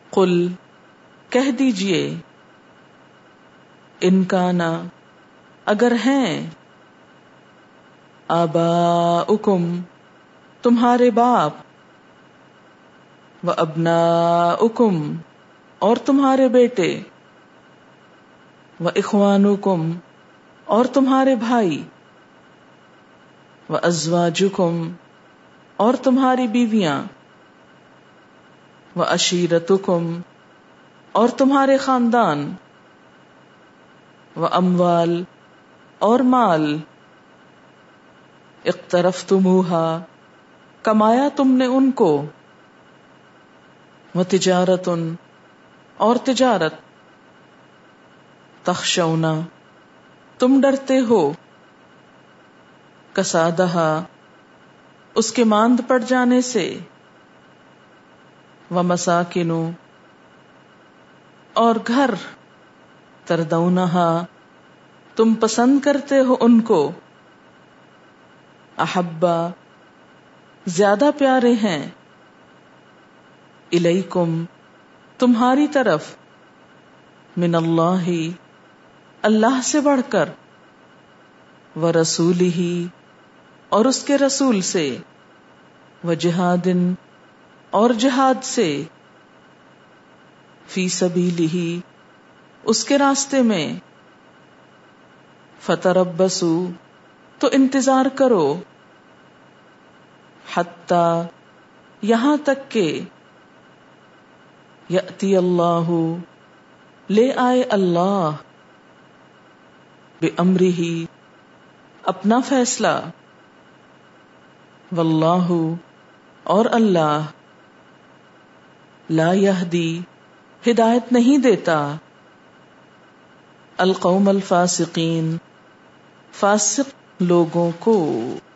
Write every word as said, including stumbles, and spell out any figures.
قل کہہ دیجئے، ان کانا اگر ہیں، آباؤکم تمہارے باپ، و ابناؤکم اور تمہارے بیٹے، و اخوانکم اور تمہارے بھائی، و ازواجکم اور تمہاری بیویاں، و عشیرتکم اور تمہارے خاندان، و اموال اور مال، اقترفتموہا کمایا تم نے ان کو، و تجارت اور تجارت، تخشونا تم ڈرتے ہو، کسادہا اس کے ماند پڑ جانے سے، و مساکنو اور گھر، تردونہا تم پسند کرتے ہو ان کو، احبا زیادہ پیارے ہیں، الیکم تمہاری طرف، من اللہ اللہ سے بڑھ کر، و رسولہ اور اس کے رسول سے، و جہاد اور جہاد سے، فی سبیلہ اس کے راستے میں، فتربصوا تو انتظار کرو، حتی یہاں تک کہ، یأتی اللہ لے آئے اللہ، بامرہ اپنا فیصلہ، واللہ اور اللہ، لا یہدی ہدایت نہیں دیتا، القوم الفاسقین فاسق لوگوں کو۔